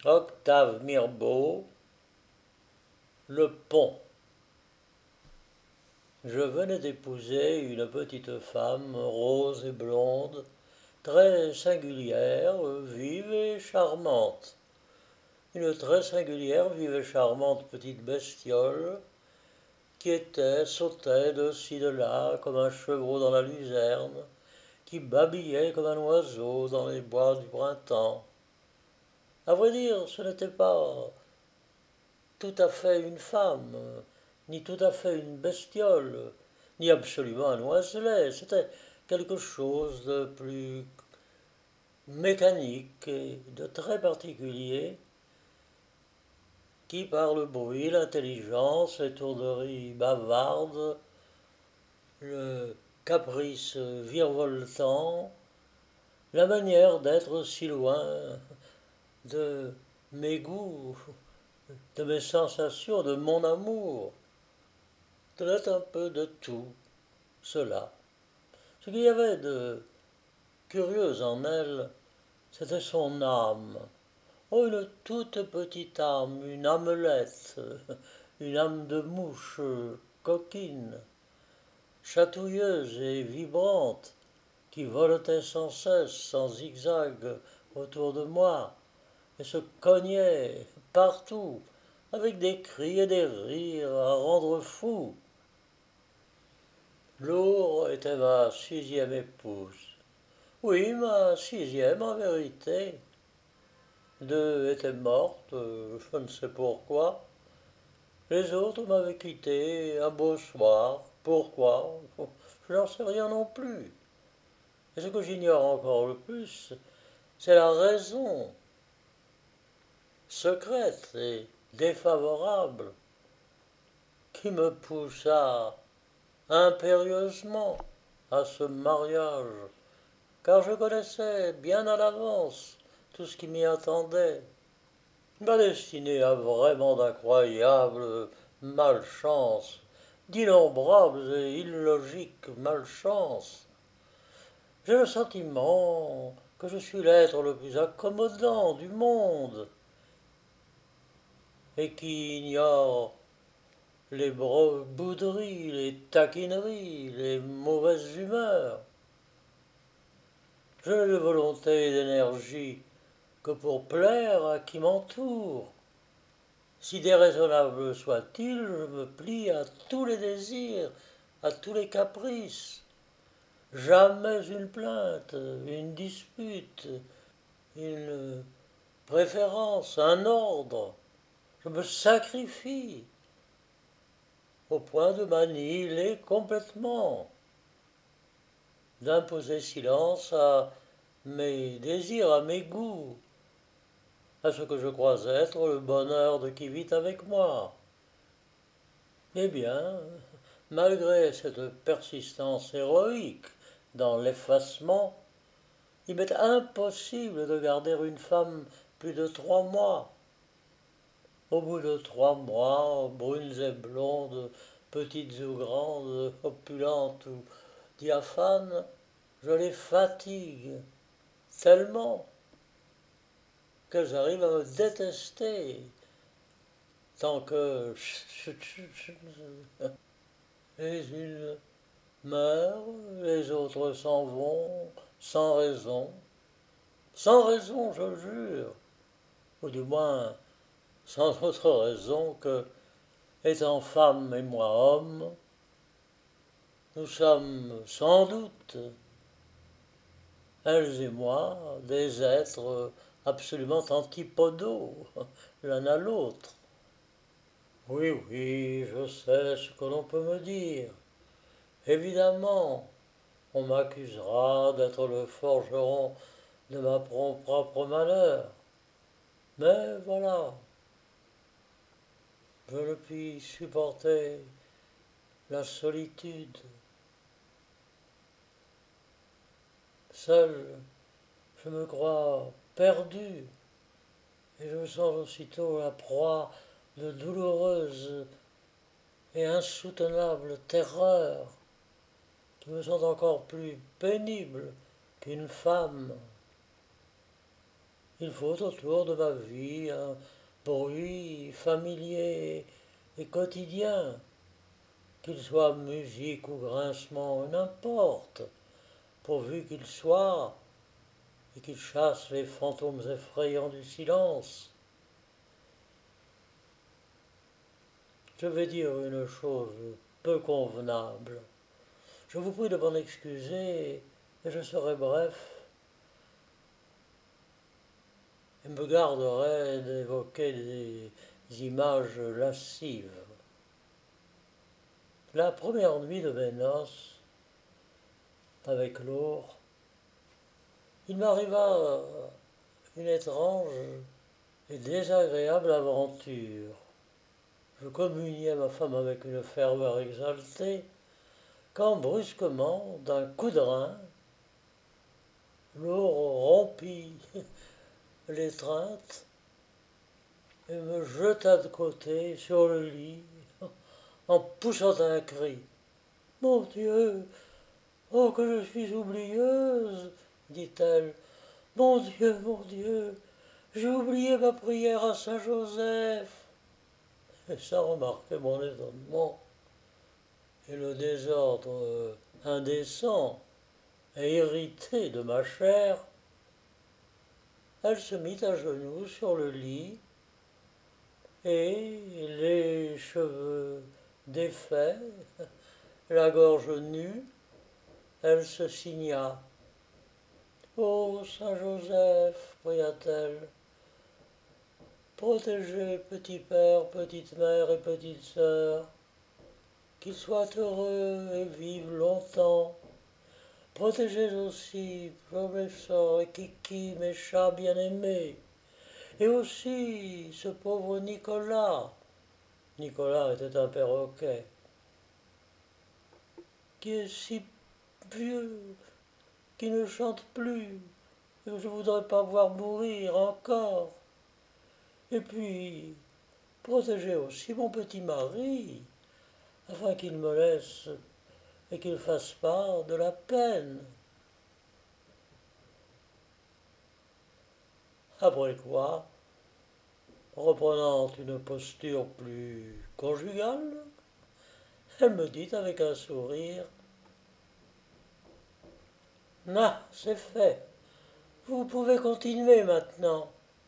Octave Mirbeau, Le Pont. Je venais d'épouser une petite femme rose et blonde, très singulière, vive et charmante. Une très singulière, vive et charmante petite bestiole qui sautait de ci de là comme un chevreau dans la luzerne, qui babillait comme un oiseau dans les bois du printemps. À vrai dire, ce n'était pas tout à fait une femme, ni tout à fait une bestiole, ni absolument un oiselet. C'était quelque chose de plus mécanique et de très particulier qui, par le bruit, l'intelligence, l'étourderie bavarde, le caprice virevoltant, la manière d'être si loin de mes goûts, de mes sensations, de mon amour, tenait un peu de tout cela. Ce qu'il y avait de curieux en elle, c'était son âme. Oh, une toute petite âme, une âmelette, une âme de mouche coquine, chatouilleuse et vibrante, qui voletait sans cesse, sans zigzag, autour de moi, et se cognait partout, avec des cris et des rires à rendre fou. Lourd était ma sixième épouse. Oui, ma sixième en vérité. Deux étaient mortes, je ne sais pourquoi. Les autres m'avaient quitté un beau soir. Pourquoi? Je n'en sais rien non plus. Et ce que j'ignore encore le plus, c'est la raison secrète et défavorable qui me poussa impérieusement à ce mariage, car je connaissais bien à l'avance tout ce qui m'y attendait. Ma destinée a vraiment d'incroyables malchances, d'innombrables et illogiques malchances. J'ai le sentiment que je suis l'être le plus accommodant du monde et qui ignore les bouderies, les taquineries, les mauvaises humeurs. Je n'ai de volonté et d'énergie que pour plaire à qui m'entoure. Si déraisonnable soit-il, je me plie à tous les désirs, à tous les caprices. Jamais une plainte, une dispute, une préférence, un ordre. Je me sacrifie au point de m'annihiler complètement, d'imposer silence à mes désirs, à mes goûts, à ce que je crois être le bonheur de qui vit avec moi. Eh bien, malgré cette persistance héroïque dans l'effacement, il m'est impossible de garder une femme plus de 3 mois. Au bout de 3 mois, brunes et blondes, petites ou grandes, opulentes ou diaphanes, je les fatigue tellement qu'elles arrivent à me détester, tant que les unes meurent, les autres s'en vont, sans raison, je le jure, ou du moins sans autre raison que, étant femme et moi homme, nous sommes sans doute, elles et moi, des êtres absolument antipodaux l'un à l'autre. Oui, oui, je sais ce que l'on peut me dire. Évidemment, on m'accusera d'être le forgeron de ma propre malheur. Mais voilà, je ne puis supporter la solitude. Seul, je me crois perdu et je me sens aussitôt la proie de douloureuses et insoutenables terreurs qui me sont encore plus pénibles qu'une femme. qu'il faut autour de ma vie un bruit familier et quotidien, qu'il soit musique ou grincement, n'importe, pourvu qu'il soit et qu'il chasse les fantômes effrayants du silence. Je vais dire une chose peu convenable. Je vous prie de m'en excuser, et je serai bref, et me garderai d'évoquer des images lascives. La première nuit de mes noces, avec Laure, il m'arriva une étrange et désagréable aventure. Je communiais ma femme avec une ferveur exaltée, quand brusquement, d'un coup de rein, Laure rompit l'étreinte et me jeta de côté sur le lit en poussant un cri. Mon Dieu, oh que je suis oublieuse, dit-elle. Mon Dieu, j'ai oublié ma prière à Saint Joseph. Et sans remarquer mon étonnement et le désordre indécent et irrité de ma chair, elle se mit à genoux sur le lit et, les cheveux défaits, la gorge nue, elle se signa. Ô Saint Joseph, pria-t-elle, protégez petit père, petite mère et petite sœur, qu'ils soient heureux et vivent longtemps. Protégez aussi Professeur et Kiki, mes chats bien-aimés, et aussi ce pauvre Nicolas. Nicolas était un perroquet, qui est si vieux, qui ne chante plus, et que je ne voudrais pas voir mourir encore. Et puis, protégez aussi mon petit mari, afin qu'il me laisse et qu'il fasse part de la peine. Après quoi, reprenant une posture plus conjugale, elle me dit avec un sourire, ah, c'est fait, vous pouvez continuer maintenant.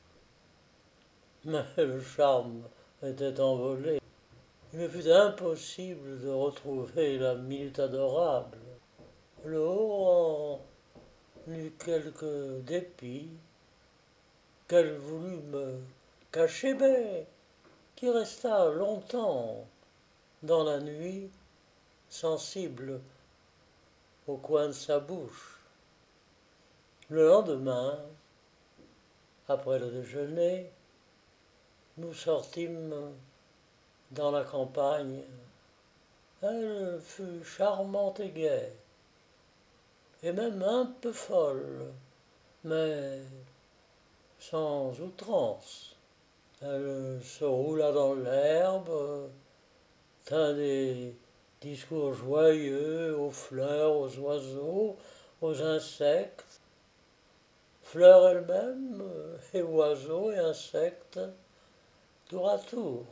Mais le charme était envolé. Il me fut impossible de retrouver la minute adorable. Le haut en eut quelque dépit, qu'elle voulut me cacher, mais qui resta longtemps dans la nuit, sensible au coin de sa bouche. Le lendemain, après le déjeuner, nous sortîmes dans la campagne. Elle fut charmante et gaie, et même un peu folle, mais sans outrance. Elle se roula dans l'herbe, tint des discours joyeux aux fleurs, aux oiseaux, aux insectes, fleurs elles-mêmes, et oiseaux et insectes, tour à tour.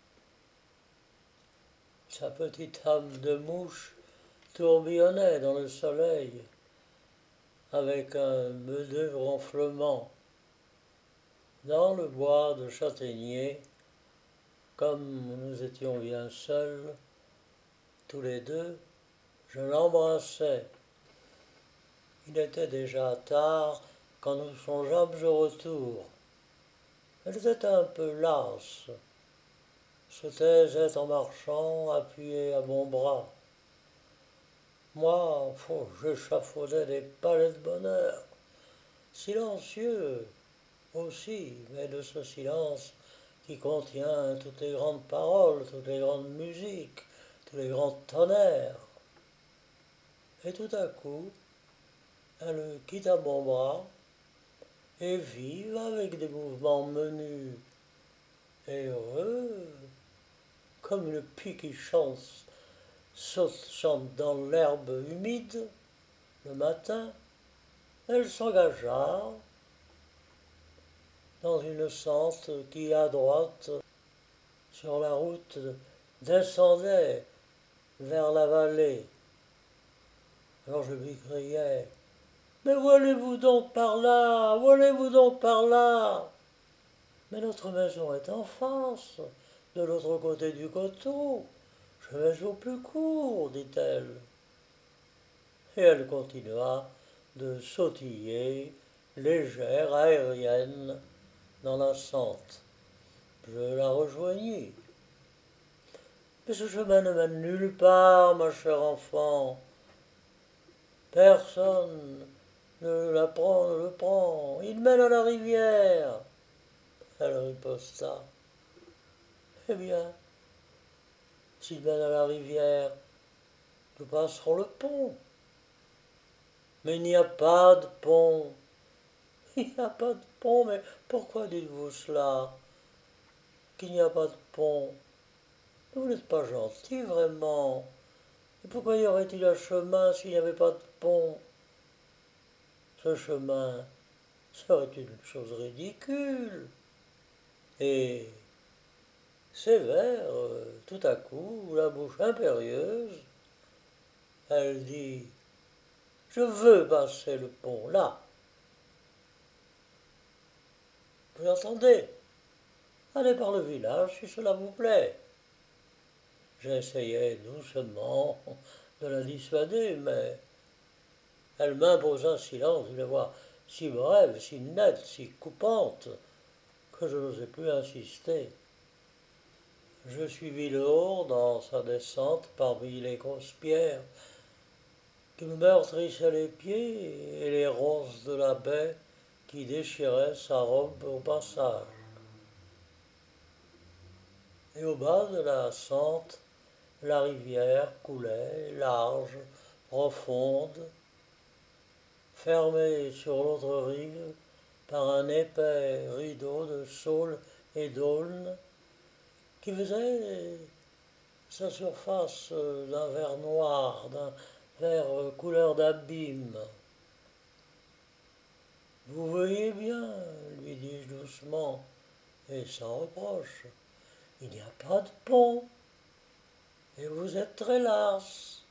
Sa petite âme de mouche tourbillonnait dans le soleil avec un meudeux ronflement. Dans le bois de châtaignier, comme nous étions bien seuls, tous les deux, je l'embrassais. Il était déjà tard quand nous songeâmes au retour. Elle était un peu lasse, se taisait en marchant, appuyée à mon bras. Moi, j'échafaudais des palais de bonheur, silencieux aussi, mais de ce silence qui contient toutes les grandes paroles, toutes les grandes musiques, tous les grands tonnerres. Et tout à coup, elle quitta mon bras, et vive avec des mouvements menus et heureux, comme une pie qui chante dans l'herbe humide le matin, elle s'engagea dans une sente qui, à droite, sur la route, descendait vers la vallée. Alors je lui criais: mais où allez-vous donc par là? Où allez-vous donc par là? Mais notre maison est en face, de l'autre côté du coteau. Je vais au plus court, dit-elle. Et elle continua de sautiller, légère, aérienne, dans la sente. Je la rejoignis. Mais ce chemin ne mène nulle part, ma chère enfant. Personne ne le prend. Il mène à la rivière. Elle riposta. Eh bien, s'il mène à la rivière, nous passerons le pont. Mais il n'y a pas de pont. Il n'y a pas de pont, mais pourquoi dites-vous cela? Qu'il n'y a pas de pont? Vous n'êtes pas gentil, vraiment. Et pourquoi y aurait-il un chemin s'il n'y avait pas de pont? Ce chemin serait une chose ridicule. Et sévère, tout à coup, la bouche impérieuse, elle dit: je veux passer le pont là. Vous entendez? Allez par le village si cela vous plaît. J'essayai doucement de la dissuader, mais elle m'imposa silence d'une voix si brève, si nette, si coupante, que je n'osais plus insister. Je suivis le haut dans sa descente parmi les grosses pierres qui me meurtrissaient les pieds et les ronces de la baie qui déchiraient sa robe au passage. Et au bas de la sente, la rivière coulait, large, profonde, fermée sur l'autre rive par un épais rideau de saules et d'aulnes qui faisait sa surface d'un vert noir, d'un vert couleur d'abîme. Vous voyez bien, lui dis-je doucement et sans reproche, il n'y a pas de pont et vous êtes très lasse.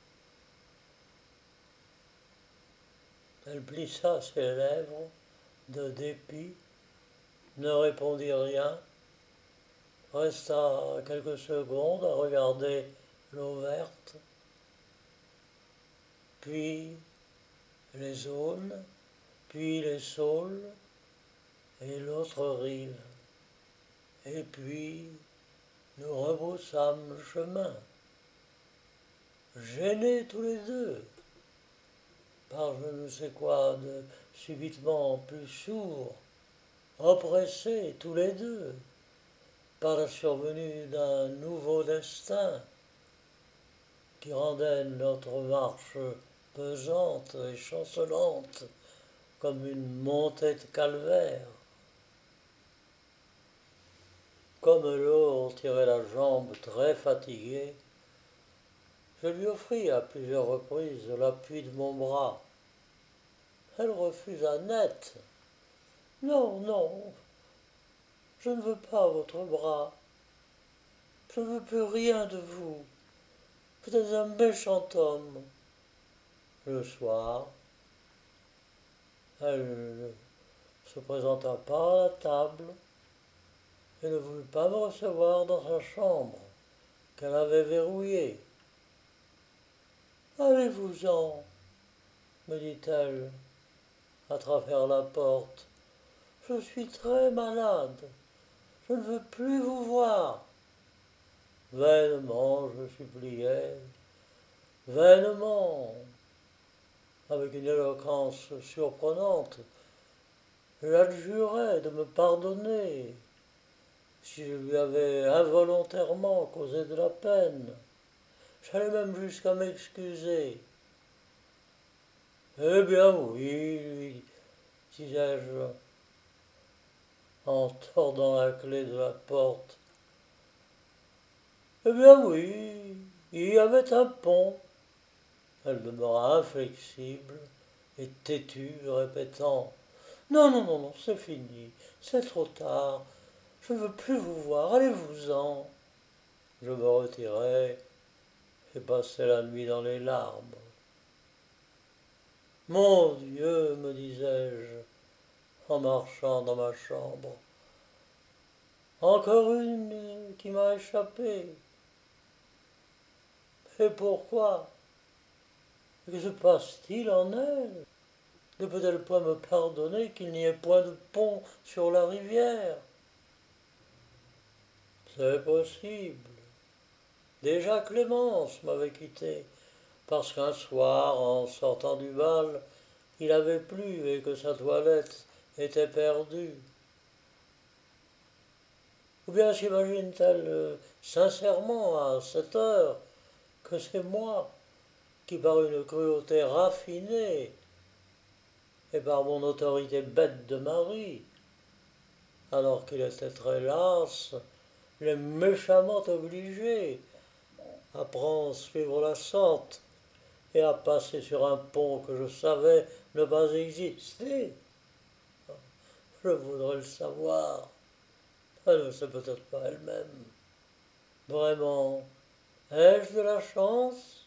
Elle plissa ses lèvres de dépit, ne répondit rien, resta quelques secondes à regarder l'eau verte, puis les aunes, puis les saules et l'autre rive. Et puis nous rebroussâmes le chemin, gênés tous les deux, par je ne sais quoi de subitement plus sourd, oppressés tous les deux par la survenue d'un nouveau destin qui rendait notre marche pesante et chancelante comme une montée de calvaire. Comme l'eau en tirait la jambe très fatiguée, je lui offris à plusieurs reprises l'appui de mon bras. Elle refusa net. Non, non, je ne veux pas votre bras. Je ne veux plus rien de vous. Vous êtes un méchant homme. Le soir, elle ne se présenta pas à la table et ne voulut pas me recevoir dans sa chambre, qu'elle avait verrouillée. Allez-vous-en, me dit-elle à travers la porte. Je suis très malade. Je ne veux plus vous voir. Vainement, je suppliais, vainement, avec une éloquence surprenante, je l'adjurais de me pardonner si je lui avais involontairement causé de la peine. J'allais même jusqu'à m'excuser. Eh bien oui, lui disais-je, en tordant la clé de la porte. Eh bien oui, il y avait un pont. Elle demeura inflexible et têtue, répétant: Non, non, non, non, c'est fini, c'est trop tard, je ne veux plus vous voir, allez-vous-en. Je me retirai et passai la nuit dans les larmes. Mon Dieu, me disais-je, en marchant dans ma chambre, encore une qui m'a échappé. Et pourquoi? Que se passe-t-il en elle? Ne peut-elle point me pardonner qu'il n'y ait point de pont sur la rivière? C'est possible. Déjà Clémence m'avait quitté, parce qu'un soir, en sortant du bal, il avait plu et que sa toilette était perdue. Ou bien s'imagine-t-elle sincèrement à cette heure que c'est moi qui, par une cruauté raffinée et par mon autorité bête de mari, alors qu'il était très las, l'ai méchamment obligé à prendre suivre la sorte et à passer sur un pont que je savais ne pas exister? Je voudrais le savoir. Elle ne sait peut-être pas elle-même. Vraiment, ai-je de la chance?